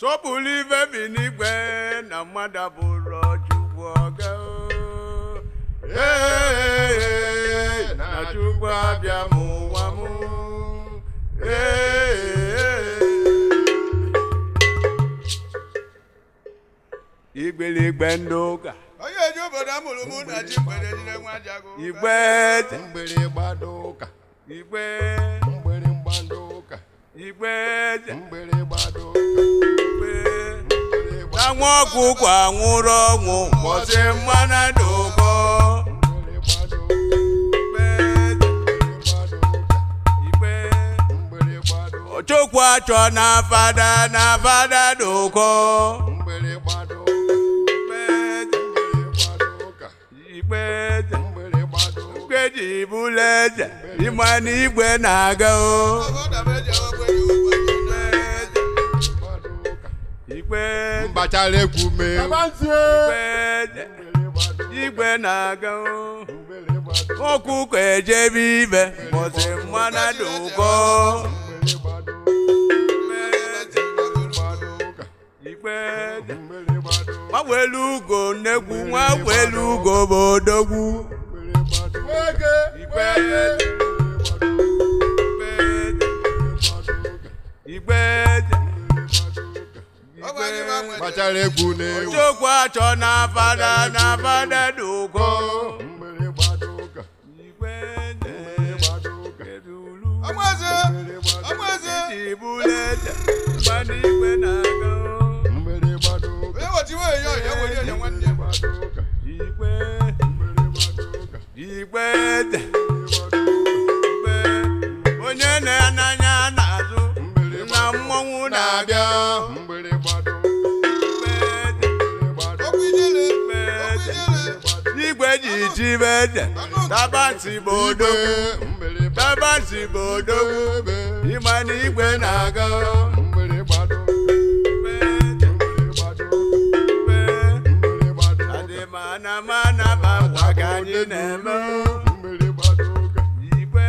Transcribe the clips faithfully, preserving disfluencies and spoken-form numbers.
Sopulive binigwe na madaburo chukwoga. Eh na chukwa bia mu wamu. Eh Igbele gbendoga. Oye jo boda mulumu na chimbele jile nwajago. Igbe Mbele badoka. Igbe Mbele badoka. Igbe Mbele badoka. Àwọn ọkùnkùn àwọn rọ̀wọ̀n mọ̀ sí mọ́nàdógó. Ochokwu achọ na fada na fada dógó. Igbeji ibuleze ịma na igwe na-aga o. Mbachara kume. Igwe na-aga ọkụkọ ejebe ibe mbọsị mmanụ dụkọ. Nwa welu ugo nnekwu nwa welu ugo bụ odogwu. Igwe Mbachara kume. Ochokwu achọ na fada na fada dụkọ. Amaze, amaze. Ibulete, mani igwe na-aga. Oye wati we yo yo we yo nwanne. Igwe, igwe, onye na-ananya n'azụ na mmọnwụ na-abịa. Igwe ji chibete, tabansi bodo, tabansi bodo, ịma na igwe na-aga. Adịmana mana ma ngwa ka anyị na-eme. Igwe,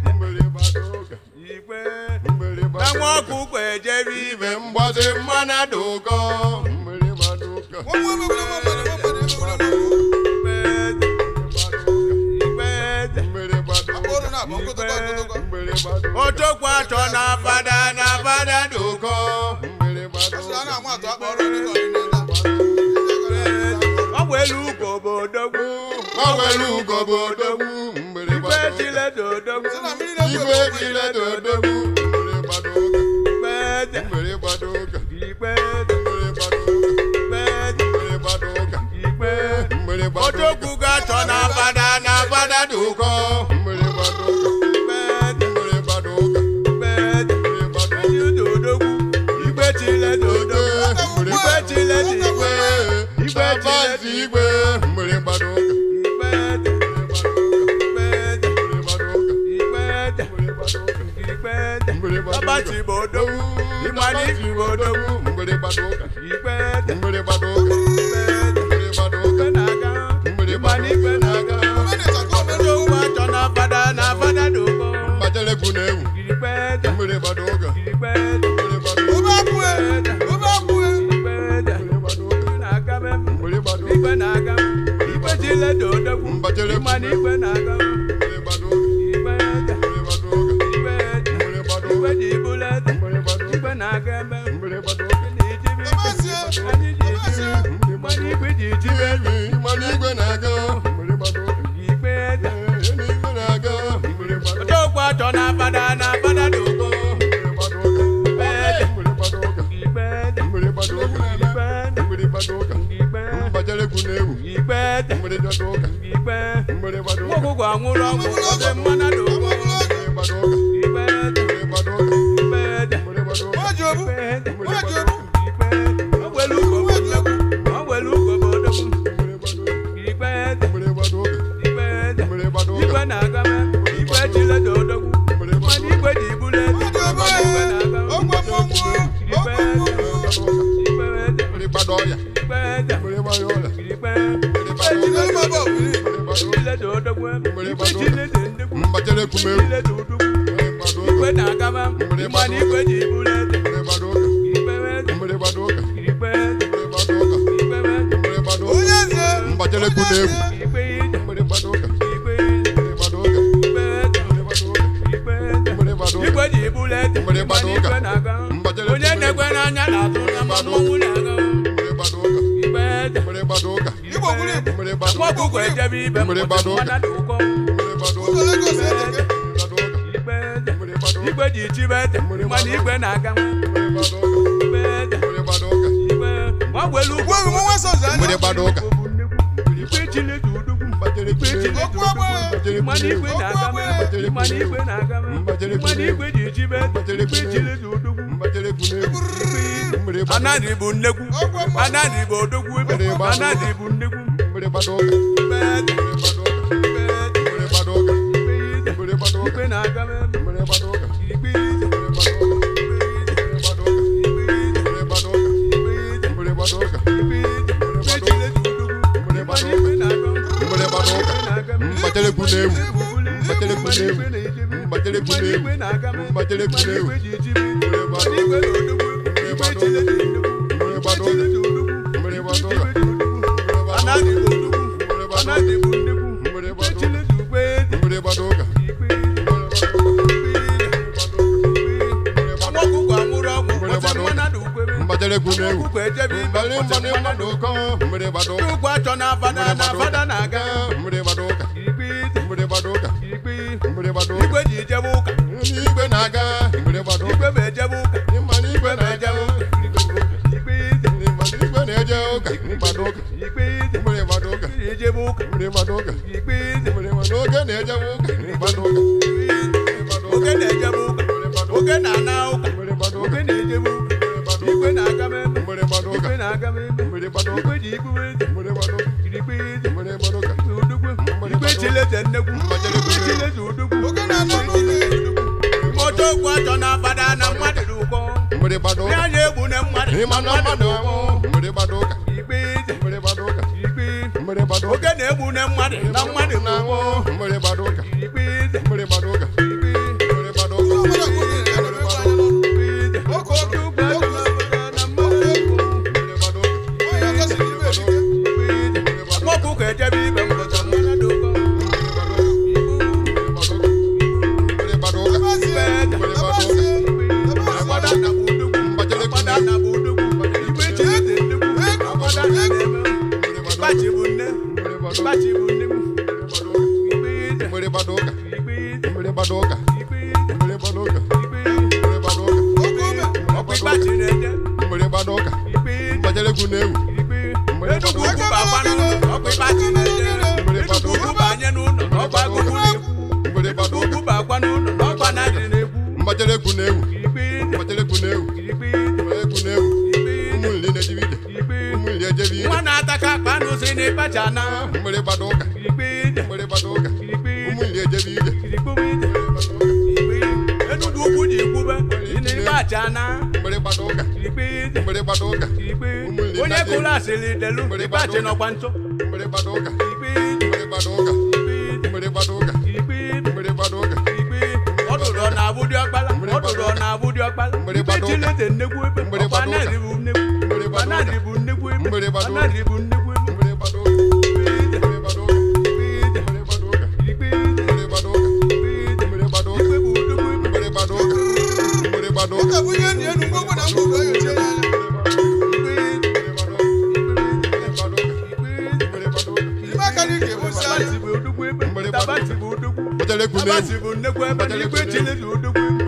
igwe, na nwa ọkụkọ ejebe ibe mgbọsị mmanụ dụkọ. Ochokwu achọ na fada na fada dụkọ. Ọ welu ugo bụ odogwu. Ọ welu ugo bụ odogwu. Igwe chile dị odogwu. Igwe chile dị odogwu. Igwe Igwe Igwe Ochokwu ga-achọ na fada na fada dụkọ. Igwe chile dị odogwu. Igwe chile dị igwe. Igwe chile dị igwe. Abati bodo, imani bodo, mbere badoka, ikwete, mbere badoka, mbere badoka, naga, imani naga, bodo wacho na fada na fada doko, bajale kunewu, ikwete, mbere badoka, ikwete, mbere badoka, ubakwe, ubakwe, ikwete, mbere badoka, naga bem, mbere badoka, ikwe naga, ikwe chile dodo, bajale imani ikwe naga, mbere badoka, ikwete, mbere badoka, ikwete, mbere badoka, ikwe jibulete, mbere badoka, ikwe naga bem, mbere badoka, nijibi, ani jibi, imani ikwe jijibi, imani igwe naga, mbere badoka, ikwete. igwe naga, mbere badoka, Ochokwu achọ na fada na fada doko. mbere badoka, mbere badoka, Igbede, mbere badoka, igbede, mbere badoka, igbede, bajale kunewu, igbede, mbere badoka, igbede. mbere badoka, Ọkụkọ anwụrụ ọgwụ ọdị mmanụ doko. mbere badoka, Igbede, mbere badoka, igbede, mbere badoka, wajobu, igbede, wajobu, igbede. Ọ welu ugo bụ odogwu. Ọ welu ugo bụ odogwu. mbere badoka, Igbede, mbere badoka, igbede, mbere badoka, igwe na-aga me. Igwe chile dị odogwu. mbere Mana badoka, igwe ji ibulete. wajobu, Igwe na-aga me. ogwe mmọnwụ, ogwe mmọnwụ. Igbede, mbere badoya, igbede, mbere bayola, igbede. mbere Ejide badoka, mabọ, mbere badoka, Chile dị odogwu. Igwe chile dị ndegwu. mbajale kumewu, Chile dị odogwu. mbere badoka, Igwe na-aga me. Mana igwe ji ibulete. mbere badoka, Igbede, Mbere badoka. ikpe Mbere badoka. ikpe Mbere badoka. onye eze Mbajele kunewu. ikpe Mbere badoka. ikpe Mbere badoka. ikpe Mbere badoka. ikpe Mbere badoka. igwe ji buleti Mbere badoka. ikpe na-aga Mbajele onye kunewu. na-ekwe n'anya na-atụ na mmọnwụ na-aga Mbere badoka. ikpe Mbere badoka. igbo gwuru igbo Mbere nwa badoka. ọkụkọ ejebe ibe Mbere mmadụ badoka. dị ụkọ Mbere badoka. ụzọ Lagos eteke Badoka. ikpe Mbere badoka. igwe ji chibe ede mmadụ igwe na-aga Mbere badoka. ikpe ede Mbere badoka. ikpe ma gwelu ugwu gwa nwa nwa sọzọ anya Mbere badoka. ikpe chile dị udugwu Mbajele ikpe chile kunewu. dị okwu agba Mbajele mmadụ igwe kunewu. na-aga mmadụ igwe na-aga mmadụ igwe ji chibe ede ikpe chile dị udugwu Mbajele kunewu. Mbere badoka. anadị bụ nnekwu anadị bụ odogwu ebe anadị bụ nnekwu Mbere badoka. ikpe ede Mbere badoka. ikpe ede Mbere badoka. ikpe ede Mbere badoka. ikpe na-aga Mbere badoka. ikpe ede Mbere badoka. Mbere badoka. Mbere badoka. Mbere badoka. Mbere badoka. Mbajele kunewu. Mbajele kunewu. Mbajele kunewu. Mbajele kunewu. Mbere badoka. Mbere badoka. Mbere badoka. Mbere badoka. Mbere badoka. Mbere badoka. Mbajele kunewu. Mbale mbale badoka. Mbere badoka. na-aga Mbere badoka. Mbere badoka. Mbere badoka. igwe ji ijebe ụka Igwe na-aga. Mbere badoka. igwe ma ejebe ụka Ịmana igwe na-aga. ikpe ide Ịmana igwe na-eje ụka. Badoka. ikpe ide Mbere badoka. ijebe ụka Mbere badoka. ikpe ide Mbere badoka na-eje ụka. Badoka. oge na-ejebe ụka oge na-ana ụka Mbere badoka. oge na-ejebe ụka igwe na-aga ebe Mbere badoka. igwe na-aga ebe Mbere badoka. igwe ji igwe eze Mbere badoka. ikpe ide Mbere badoka. udugwu igwe chileze nnekwu igwe chileze udugwu oge na-anọ n'oge mmocha okwu achọ na fada na mmadụ dị ụkọ Mbere badoka. ya na-egbu na mmadụ Ịmana mmadụ ọmụ. Mbere badoka. ikpe ide Mbere badoka. ikpe Mbere badoka. oge na-egbu na mmadụ na mmadụ dị ụkọ Mbere badoka. ikpe ide Mbere badoka. ikpe Mbere badoka. ụzọ ọbụla gwuru igbo ya nọrọ ebe anya nọ ikpe ide oke oke okwu achọ na fada na mmadụ dị ụkọ Mbere badoka. onye gosiri ibe ekike ikpe ide nwa ọkụkọ ejebe ibe mgbọcha mmanụ dị ụkọ Mbere badoka. abazie Mbere abazie badoka. agbada na bụ udogwu agbada na bụ udogwu igwe chileze nnekwu agbada na-eme ịkpachi bụ nne Mbere badoka. ịkpachi bụ nnekwu ikpe ide Mbere badoka. ikpe ide Mbere badoka. ikpe ide Mbere badoka. ikpe ide Mbere badoka. oke ome ọkwa ịkpachi na-eje Mbere badoka. ikpe ide Mbajele kunewu. ikpe enugwu ugwu bụ agba n'ụlọ ọkwa ịkpachi na-eje enugwu ugwu bụ anye n'ụlọ na ọkwa agụgụ na-ekwu Mbere enugwu badoka. ugwu bụ agwa n'ụlọ na ọkwa na-adị na-ekwu Mbajele kunewu. ikpe ide Mbajele kunewu. ikpe ide Mbajele kunewu. ikpe ide Ụmụ nli na-ejibide. ikpe Ụmụ nli ejebe ije. nwa na-ata ka akpa n'ụzọ ị na-ịkpacha na Mbere badoka. ikpe ide Mbere badoka. ikpe Ụmụ ide nli ejebe ije. kirikpube ide ikpe enugwu ugwu ji ikwube ị na-ịkpacha na Mbere badoka. ikpe ide Mbere badoka. ikpe onye kụrụ asịrị delu ịkpachi nọkwa nchọ Mbere badoka. ikpe ide Mbere badoka. ikpe ide Mbere badoka. ikpe ide Mbere badoka. ikpe ọdụdụ ọ na-abụ dị ọkpala ọdụdụ ọ na-abụ dị ọkpala ikpe chilete nnekwu ebe ọkwa anaghị bụ nnekwu ọkwa anaghị bụ nnekwu ebe anaghị bụ nnekwu ebe Mbere badoka. ikpe ide Mbere badoka. ikpe ide Mbere badoka. ikpe ide Mbere badoka. ikpe ide Mbere badoka. ikpe bụ nnekwu ebe Mbere badoka. Mbere badoka. ụka bụ ihe enyi enu ngwongwo na ngwongwo ya ochie n'anya ikpe ide Mbere badoka. ibe aka dị ka ebusi anya tabati bụ odogwu ebe tabati bụ odogwu Mbajele kunewu. tabati bụ nnekwu ebe na ikpe chilete odogwu ebe